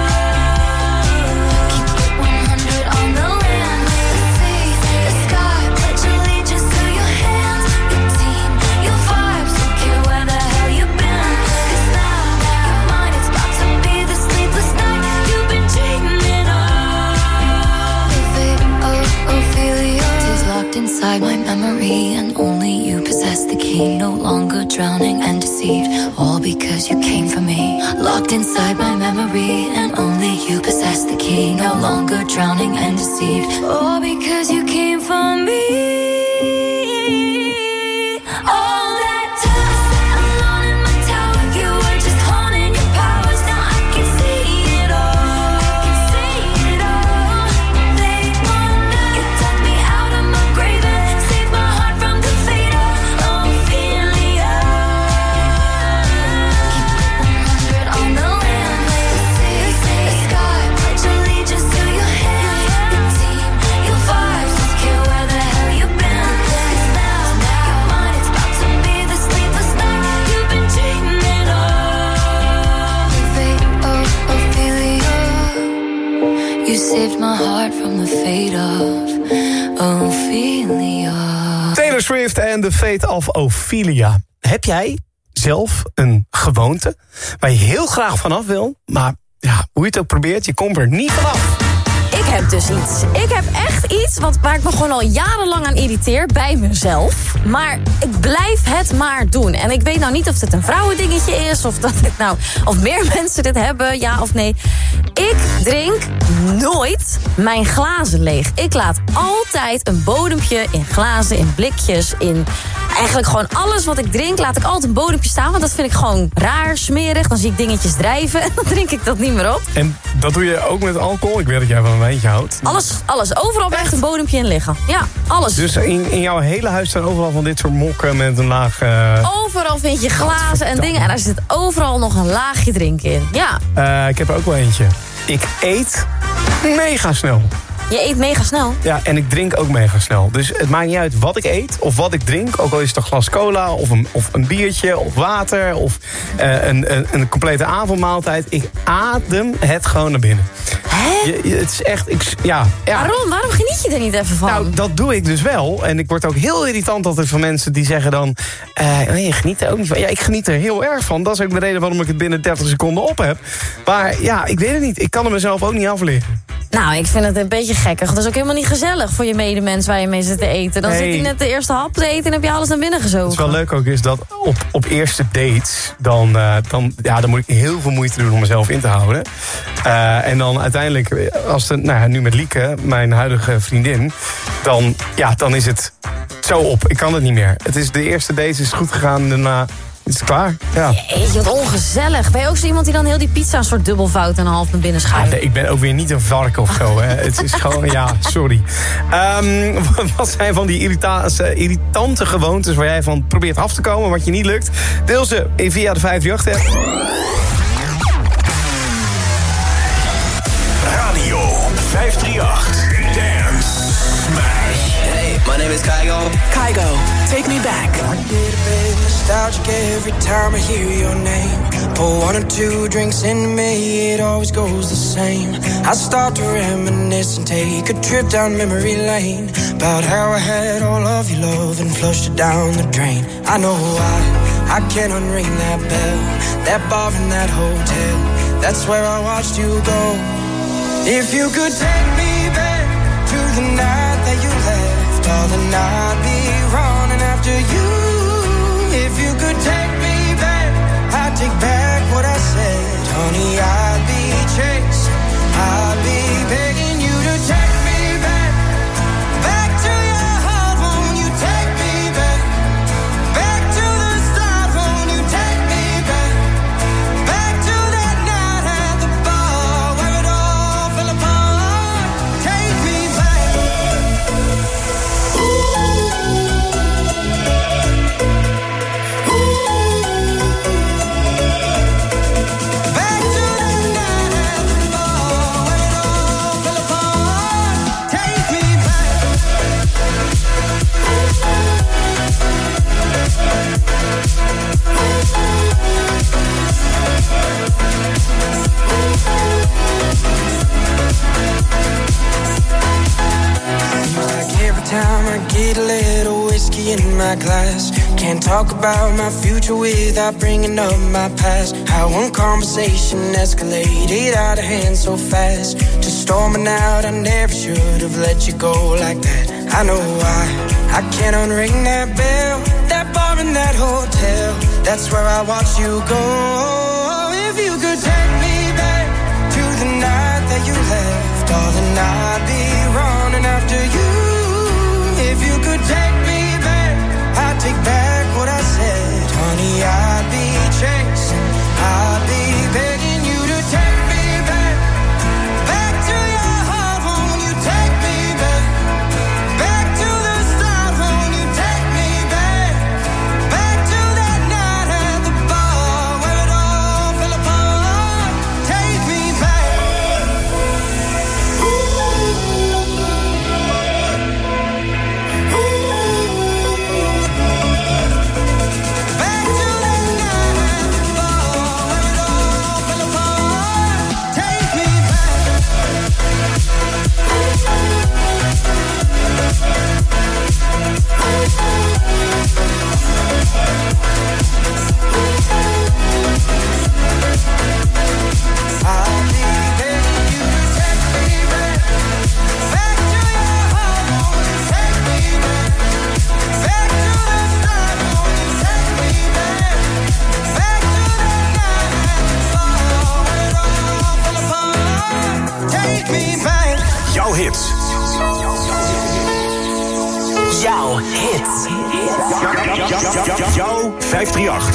Keep it one hundred on the land, the sea, the sky. Pledge allegiance to your hands, your team, your vibes. Don't care where the hell you've been. 'Cause now you're mine. It's about to be the sleepless night you've been dreaming of. The fate of Ophelia is locked inside my memory, and only you possess the key. No longer drowning and deceived, all because you came for me. Locked inside my memory, and only you possess the key. No longer drowning and deceived, all because you came for me. All that time I sat alone in my tower, you were just haunting your powers. Now I can see it all. I can see it all. They wonder you took me out of my grave and saved my heart from the fate of Ophelia. Keep it one hundred on the land, the sea, the sky. Pledge allegiance to your hands, your team, your vibes. Don't care where the hell you've been. 'Cause now you're mine. It's about to be the sleepless night you've been dreaming of. The fate of Ophelia. You saved my heart from the fate of Ophelia. Taylor Swift en The Fate of Ophelia. Heb jij zelf een gewoonte waar je heel graag vanaf wil, maar ja, hoe je het ook probeert, je komt er niet vanaf? Ik heb dus iets. Ik heb echt iets wat, waar ik me gewoon al jarenlang aan irriteer bij mezelf. Maar ik blijf het maar doen. En ik weet nou niet of het een vrouwendingetje is, of dat het nou, of meer mensen dit hebben, ja of nee. Ik drink nooit mijn glazen leeg. Ik laat altijd een bodempje in glazen, in blikjes, in eigenlijk gewoon alles wat ik drink, laat ik altijd een bodempje staan. Want dat vind ik gewoon raar, smerig. Dan zie ik dingetjes drijven en dan drink ik dat niet meer op. En dat doe je ook met alcohol? Ik weet dat jij van een wijntje houdt. Alles, alles. Overal blijft een bodempje in liggen. Ja, alles. Dus in, in jouw hele huis staan overal van dit soort mokken met een laag... Uh... Overal vind je glazen en dingen. En daar zit overal nog een laagje drinken in. Ja. Uh, ik heb er ook wel eentje. Ik eet mega snel. Je eet mega snel? Ja, en ik drink ook mega snel. Dus het maakt niet uit wat ik eet of wat ik drink. Ook al is het een glas cola of een, of een biertje of water of uh, een, een, een complete avondmaaltijd. Ik adem het gewoon naar binnen. Hè? Je, je, het is echt... Ik, ja, ja. Waarom? Waarom geniet je er niet even van? Nou, dat doe ik dus wel. En ik word ook heel irritant altijd van mensen die zeggen dan... Uh, nee, je geniet er ook niet van. Ja, ik geniet er heel erg van. Dat is ook de reden waarom ik het binnen dertig seconden op heb. Maar ja, ik weet het niet. Ik kan er mezelf ook niet afleren. Nou, ik vind het een beetje gekkig. Dat is ook helemaal niet gezellig voor je medemens waar je mee zit te eten. Dan nee. zit je net de eerste hap te eten en heb je alles naar binnen gezogen. Wat wel leuk ook is dat op, op eerste dates... Dan, uh, dan, ja, dan moet ik heel veel moeite doen om mezelf in te houden. Uh, en dan uiteindelijk, als het, nou ja, nu met Lieke, mijn huidige vriendin... Dan, ja, dan is het zo op. Ik kan het niet meer. Het is, de eerste date is goed gegaan en daarna... Is het klaar? Ja. Jeetje, wat ongezellig. Ben je ook zo iemand die dan heel die pizza een soort dubbelfout en een half naar binnen schuift? Ah, nee, ik ben ook weer niet een vark of zo. Hè. Het is gewoon, ja, sorry. Um, wat zijn van die irrita- irritante gewoontes waar jij van probeert af te komen, wat je niet lukt? Deel ze via de vijf drie acht app. Radio vijf drie acht. Dance Smash. Hey, my name is Kygo. Kygo, take me back. I get a bit nostalgic every time I hear your name. Pour one or two drinks in me, it always goes the same. I start to reminisce and take a trip down memory lane. About how I had all of your love and flushed it down the drain. I know why, I can't unring that bell. That bar in that hotel, that's where I watched you go. If you could take me back to the night that you left, darling, I'd be running after you. If you could take me back, I'd take back what I said. Need a little whiskey in my glass. Can't talk about my future without bringing up my past. How one conversation escalated out of hand so fast. Just storming out, I never should have let you go like that. I know why, I can't unring that bell. That bar in that hotel, that's where I watch you go. If you could take me back to the night that you left, darling, I'd be running after you. If you could take me back, I'd take back what I said. Honey, I'd be chasing, I'd be begging you to take me back. Back to your heart, won't you take me back? Back to the start, won't you take me back? Back to that night at the bar where it all fell apart. Take me back. Jouw hits. Jouw hits. Jouw vijf drie acht.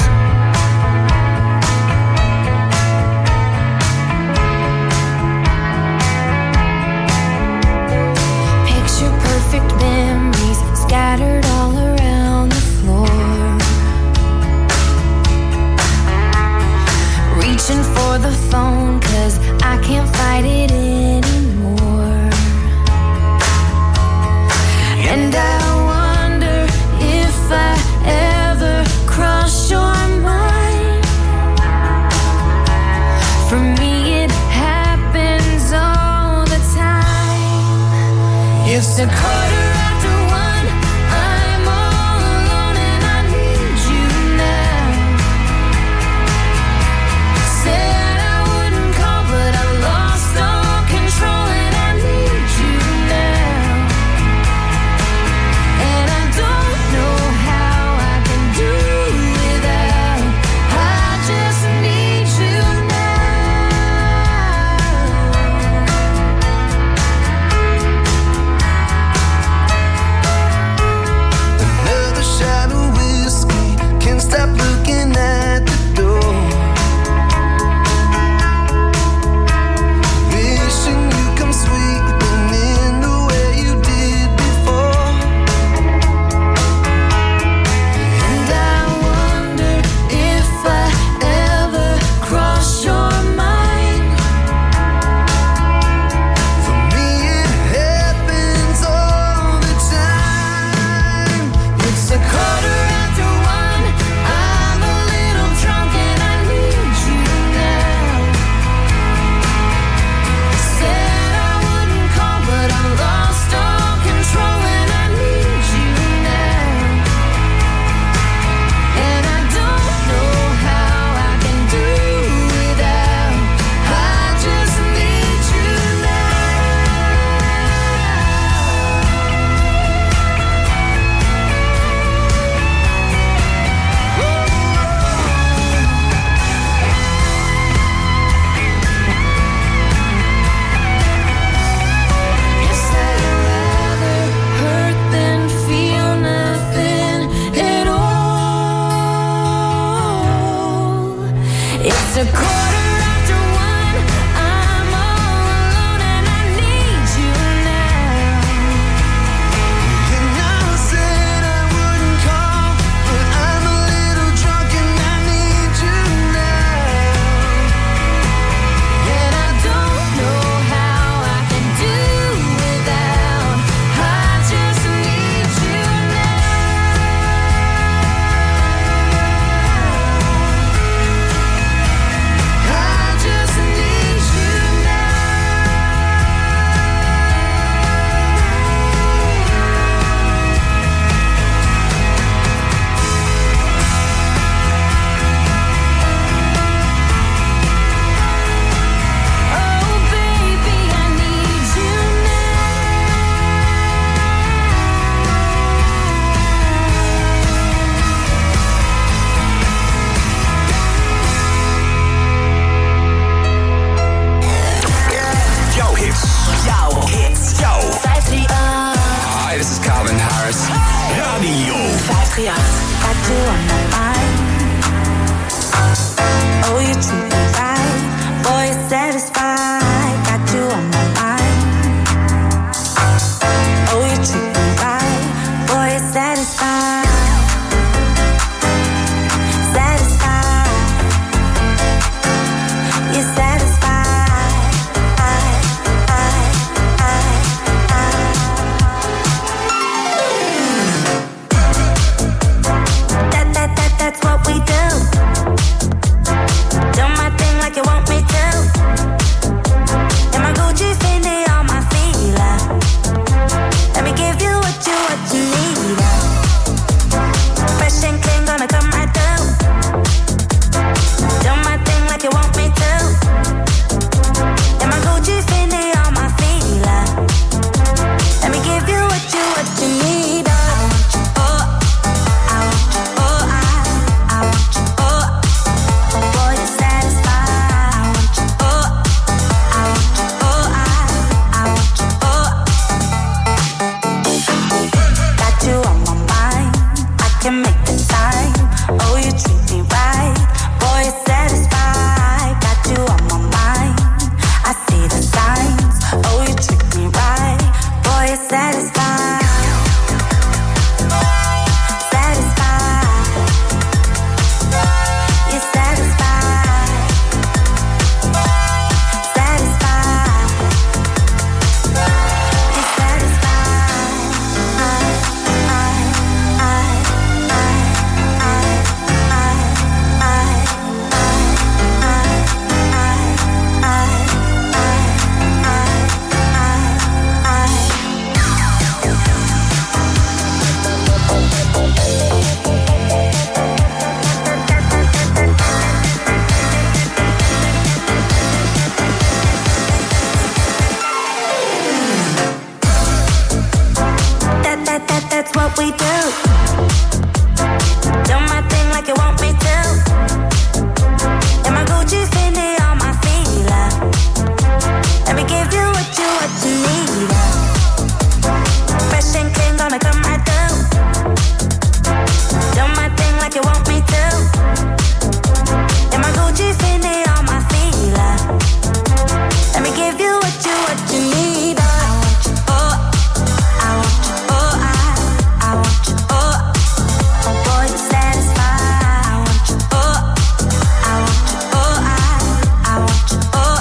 Picture perfect memories scattered all around the floor. Reaching for the phone 'cause I can't fight it anymore. And I wonder if I ever cross your mind. For me it happens all the time. It's a quarter after one, I'm all alone and I need you now. Said I wouldn't call but I lost all control and I need you now. And I don't know how I can do without. I just need you now. vijfendertig. Got you on my mind. Oh, you treat me right. Boy, you're satisfied. Got you on my mind. Oh, you treat me right. Boy, you're satisfied. Satisfied. You're satisfied. I, I, I, I. That, that, that, that's what we do. Do my thing like you want me to. And my Gucci Fendi on my feet. Let me give you what you, what you need. Fresh and clean, gonna come right through. Do my thing like you want me to. And my Gucci Fendi on my feet. Let me give you what you, what you need. Oh, I want you, oh, I, I want you, oh. Boy, you're satisfied. I want you, oh, I want you, oh, I, I want you, oh. Got you on my mind. I can make the time. Oh, you treat me right. Boy, you're satisfied. Got you on my mind. I see the signs. Oh, you treat me right. Boy, you're satisfied. Satisfied. You're satisfied. Satisfied. You're satisfied. That, that, that, that's what we do. Do my thing like you want me to. And my Gucci Fendi on my feet. Let me give you what you, what you need. Fresh and clean, gonna come right through. Do my thing like you want me to. And my Gucci Fendi on my feet. Let me give you what you, what you need. I want you, oh, I want you, oh, I, I want you, oh. Oh, boy, you're satisfied. I want you, oh, I want you, oh, I, I want you, oh.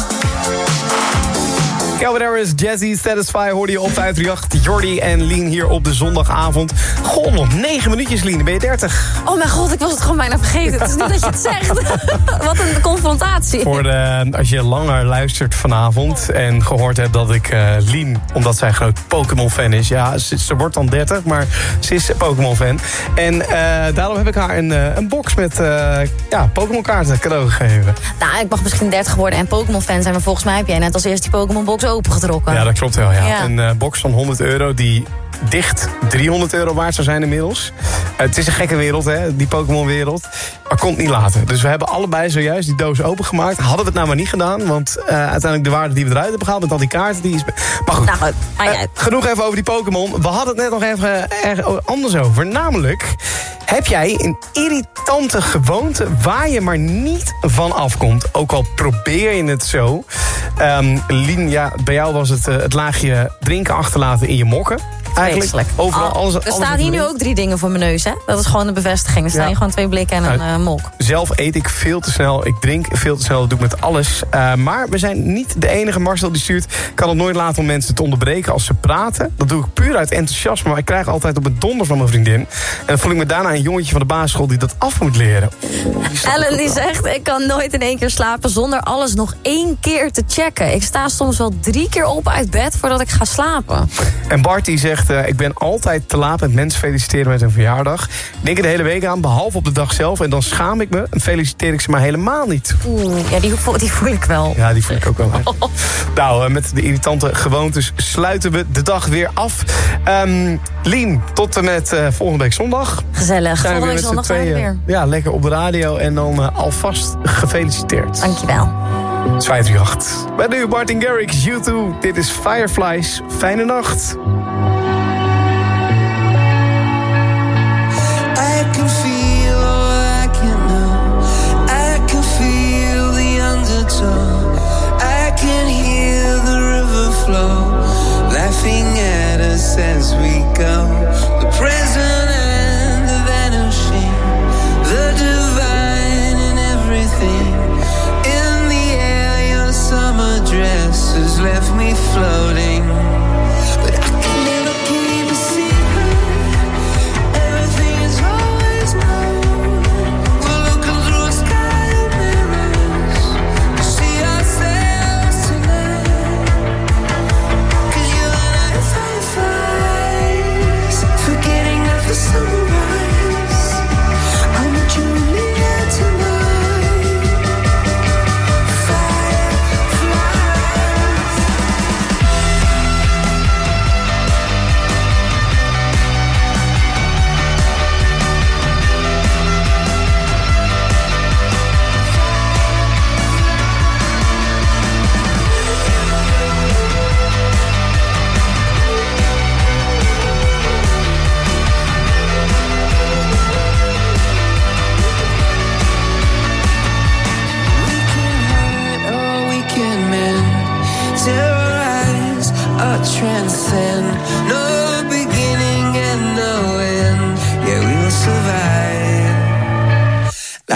Calvin Harris, Jazzy, Satisfy hoorde je op vijfendertig. Jordi en Lien hier op de zondagavond. Goh, nog negen minuutjes, Lien, dan ben je dertig. Oh mijn god, ik was het gewoon bijna vergeten. Het is niet dat je het zegt. Wat een confrontatie. Voor de, als je langer luistert vanavond en gehoord hebt dat ik uh, Lien, omdat zij groot Pokémon-fan is. Ja, ze, ze wordt dan dertig, maar ze is Pokémon-fan. En uh, daarom heb ik haar een, uh, een box met uh, ja, Pokémon-kaarten cadeau gegeven. Nou, ik mag misschien dertig worden en Pokémon-fan zijn, maar volgens mij heb jij net als eerst die Pokémon-box opengetrokken. Ja, dat klopt wel, ja. Ja. Een uh, box van honderd euro die dicht driehonderd euro waard zou zijn inmiddels. Uh, het is een gekke wereld, hè, die Pokémon-wereld. Maar kon het niet laten. Dus we hebben allebei zojuist die doos opengemaakt. Hadden we het nou maar niet gedaan, want uh, uiteindelijk de waarde die we eruit hebben gehaald met al die kaarten, die is... Maar goed, nou, goed. Ah, ja. uh, genoeg even over die Pokémon. We hadden het net nog even erg anders over. Namelijk, heb jij een irritante gewoonte waar je maar niet van afkomt? Ook al probeer je het zo. Um, Lien, ja, bij jou was het uh, het laagje drinken achterlaten in je mokken. Eigenlijk overal oh, alles. Er alles staan hier nu ook drie dingen voor mijn neus, hè? Dat is gewoon een bevestiging. Er staan ja. hier gewoon twee blikken en een uh, mok. Zelf eet ik veel te snel. Ik drink veel te snel. Dat doe ik met alles. Uh, maar we zijn niet de enige. Marcel die stuurt. Ik kan het nooit laten om mensen te onderbreken als ze praten. Dat doe ik puur uit enthousiasme. Maar ik krijg altijd op het donder van mijn vriendin. En dan voel ik me daarna een jongetje van de basisschool die dat af moet leren. Die Ellen die zegt, ik kan nooit in één keer slapen zonder alles nog één keer te checken. Ik sta soms wel drie keer op uit bed voordat ik ga slapen. En Bart die zegt, uh, ik ben altijd te laat met mensen feliciteren met hun verjaardag. Ik denk er de hele week aan, behalve op de dag zelf. En dan schaam ik me en feliciteer ik ze maar helemaal niet. Oeh, ja, die, die voel ik wel. Ja, die voel ik ook wel. Oh. Nou, uh, met de irritante gewoontes sluiten we de dag weer af. Um, Lien, tot en met uh, volgende week zondag. Gezellig, zijn volgende week zondag zijn we weer. Ja, lekker op de radio en dan uh, alvast gefeliciteerd. Dankjewel. Het is vijf drie acht. Bij nu Martin Garrix, U twee. Dit is Fireflies. Fijne nacht.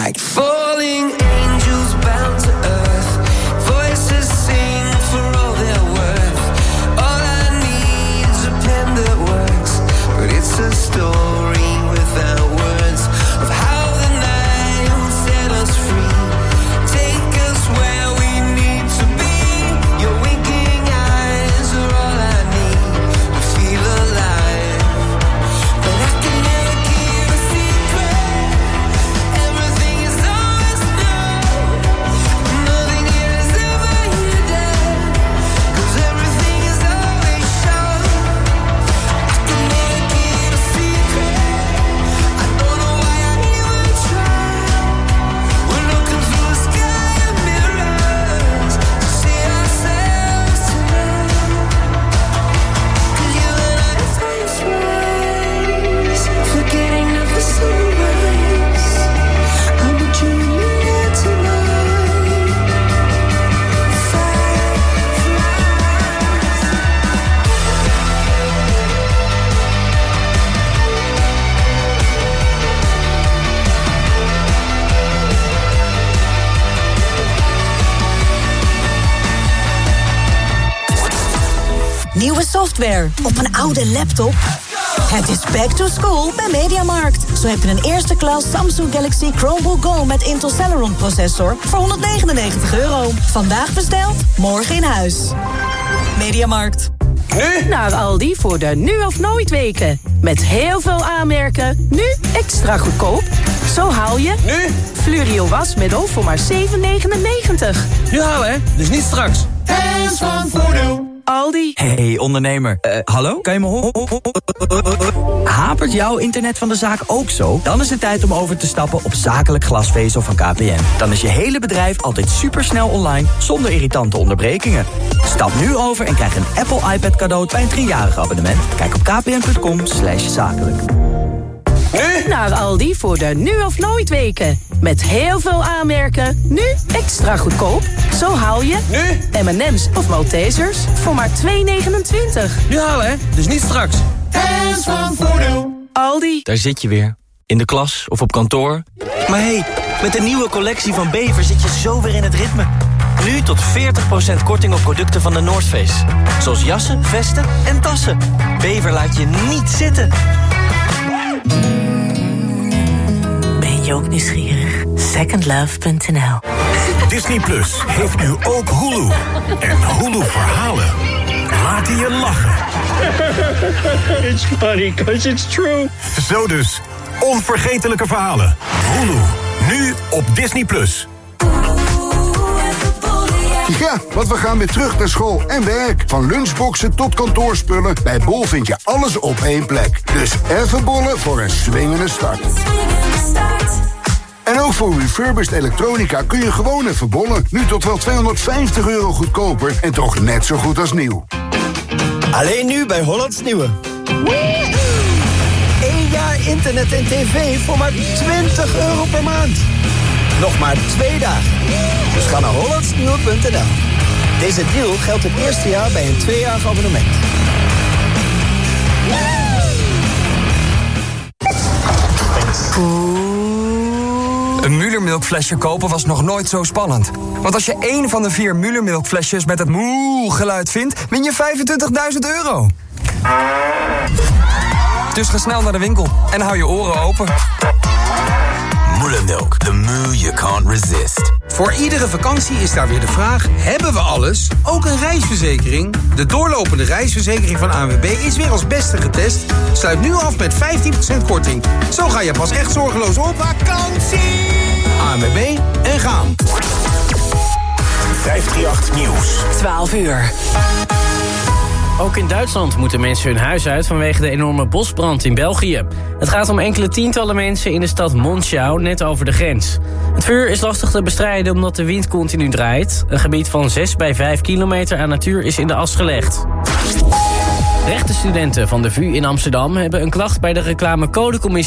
like falling angels bound to earth. Voices sing for all their worth. All I need is a pen that works, but it's a story without words of how the night will set us free. Take us where we need to be. Your winking eyes are all I need to feel alive. But I can never keep a secret. Everything is always known. Nothing here is ever hidden, 'cause everything is always shown. I can never keep a secret. I don't know why I even try. We're looking through a sky of mirrors to see ourselves tonight. 'Cause you and I face rise, forgetting of the sunrise. I want you and me here tonight. Nieuwe software op een oude laptop? Het is back to school bij Mediamarkt. Zo heb je een eerste klas Samsung Galaxy Chromebook Go met Intel Celeron processor voor honderdnegenennegentig euro. Vandaag besteld, morgen in huis. Mediamarkt. Nu naar Aldi voor de nu of nooit weken. Met heel veel aanmerken, nu extra goedkoop. Zo haal je nu Fluorio wasmiddel voor maar zeven negenennegentig. Nu halen, hè? Dus niet straks. Hands van Voordeel. Aldi. Hey ondernemer, uh, hallo? Kan je me horen? Hapert jouw internet van de zaak ook zo? Dan is het tijd om over te stappen op zakelijk glasvezel van K P N. Dan is je hele bedrijf altijd supersnel online, zonder irritante onderbrekingen. Stap nu over en krijg een Apple iPad cadeau bij een driejarig abonnement. Kijk op kpn.com slash zakelijk. Nu naar Aldi voor de nu of nooit weken. Met heel veel aanmerken, nu extra goedkoop. Zo haal je nu M en M's of Maltesers voor maar twee negenentwintig. Nu halen, hè? Dus niet straks. Hands van Voordeel. Aldi. Daar zit je weer. In de klas of op kantoor. Maar hé, hey, met de nieuwe collectie van Bever zit je zo weer in het ritme. Nu tot veertig procent korting op producten van de North Face. Zoals jassen, vesten en tassen. Bever laat je niet zitten. Ben je ook nieuwsgierig? second love punt n l. Disney Plus heeft nu ook Hulu. En Hulu verhalen laten je lachen. It's funny, because it's true. Zo dus, onvergetelijke verhalen. Hulu, nu op Disney Plus. Ja, want we gaan weer terug naar school en werk. Van lunchboxen tot kantoorspullen. Bij Bol vind je alles op één plek. Dus even bollen voor een swingende start. En ook voor refurbished elektronica kun je gewoon even bollen. Nu tot wel tweehonderdvijftig euro goedkoper en toch net zo goed als nieuw. Alleen nu bij Hollands Nieuwe. Eén jaar internet en tv voor maar twintig euro per maand. Nog maar twee dagen. Dus ga naar hollands nieuwe punt n l. Deze deal geldt het eerste jaar bij een tweejarig abonnement. Een Müller-melkflesje kopen was nog nooit zo spannend. Want als je één van de vier Müller-melkflesjes met het moe-geluid vindt, win je vijfentwintigduizend euro. Dus ga snel naar de winkel en hou je oren open. Müller-melk, the moo you can't resist. Voor iedere vakantie is daar weer de vraag, hebben we alles? Ook een reisverzekering? De doorlopende reisverzekering van A N W B is weer als beste getest. Sluit nu af met vijftien procent korting. Zo ga je pas echt zorgeloos op vakantie. A N W B en gaan. vijfhonderdachttien Nieuws. twaalf uur. Ook in Duitsland moeten mensen hun huis uit vanwege de enorme bosbrand in België. Het gaat om enkele tientallen mensen in de stad Monschau, net over de grens. Het vuur is lastig te bestrijden omdat de wind continu draait. Een gebied van zes bij vijf kilometer aan natuur is in de as gelegd. Rechtenstudenten van de V U in Amsterdam hebben een klacht bij de reclamecodecommissie